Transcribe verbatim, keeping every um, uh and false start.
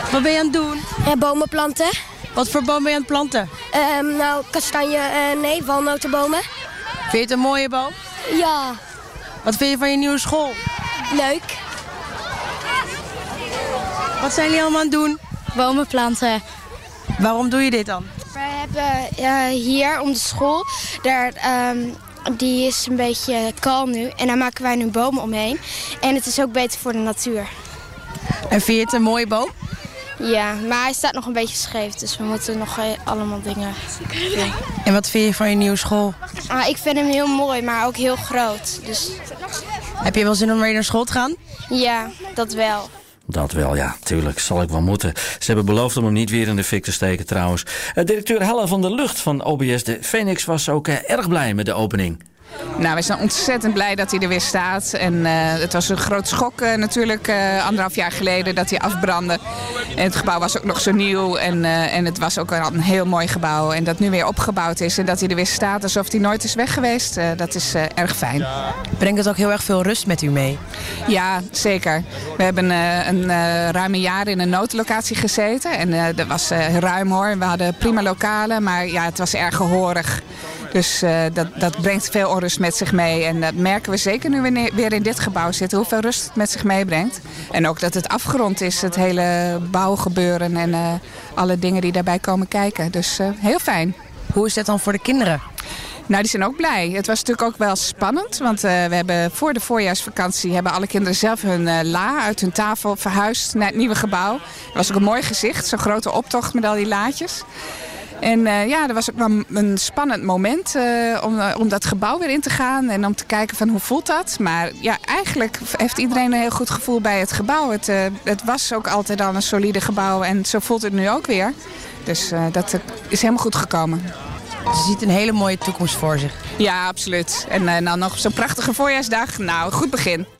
Wat ben je aan het doen? Ja, bomen planten. Wat voor boom ben je aan het planten? Um, nou, kastanje, uh, nee, walnotenbomen. Vind je het een mooie boom? Ja. Wat vind je van je nieuwe school? Leuk. Wat zijn jullie allemaal aan het doen? Bomen planten. Waarom doe je dit dan? We hebben uh, hier om de school, daar, um, die is een beetje kaal nu. En daar maken wij nu bomen omheen. En het is ook beter voor de natuur. En vind je het een mooie boom? Ja, maar hij staat nog een beetje scheef, dus we moeten nog uh, allemaal dingen doen. En wat vind je van je nieuwe school? Ah, ik vind hem heel mooi, maar ook heel groot. Dus... Heb je wel zin om weer naar school te gaan? Ja, dat wel. Dat wel, ja, tuurlijk. Zal ik wel moeten. Ze hebben beloofd om hem niet weer in de fik te steken trouwens. Uh, directeur Helle van der Lucht van O B S de Phoenix was ook uh, erg blij met de opening. Nou, we zijn ontzettend blij dat hij er weer staat. En uh, het was een groot schok uh, natuurlijk uh, anderhalf jaar geleden dat hij afbrandde. En het gebouw was ook nog zo nieuw en, uh, en het was ook een heel mooi gebouw. En dat nu weer opgebouwd is en dat hij er weer staat alsof hij nooit is weg geweest, uh, dat is uh, erg fijn. Brengt het ook heel erg veel rust met u mee? Ja, zeker. We hebben uh, een uh, ruim een jaar in een noodlocatie gezeten. En uh, dat was uh, ruim hoor. We hadden prima lokalen, maar ja, het was erg gehoorig. Dus uh, dat, dat brengt veel onrust met zich mee. En dat merken we zeker nu we weer in dit gebouw zitten. Hoeveel rust het met zich meebrengt. En ook dat het afgerond is. Het hele bouwgebeuren en uh, alle dingen die daarbij komen kijken. Dus uh, heel fijn. Hoe is dat dan voor de kinderen? Nou, die zijn ook blij. Het was natuurlijk ook wel spannend. Want uh, we hebben voor de voorjaarsvakantie hebben alle kinderen zelf hun uh, la uit hun tafel verhuisd naar het nieuwe gebouw. Dat was ook een mooi gezicht. Zo'n grote optocht met al die laadjes. En uh, ja, er was ook wel een spannend moment uh, om, uh, om dat gebouw weer in te gaan. En om te kijken van hoe voelt dat. Maar ja, eigenlijk heeft iedereen een heel goed gevoel bij het gebouw. Het, uh, het was ook altijd al een solide gebouw. En zo voelt het nu ook weer. Dus uh, dat uh, is helemaal goed gekomen. Ze ziet een hele mooie toekomst voor zich. Ja, absoluut. En uh, dan nog zo'n prachtige voorjaarsdag. Nou, goed begin.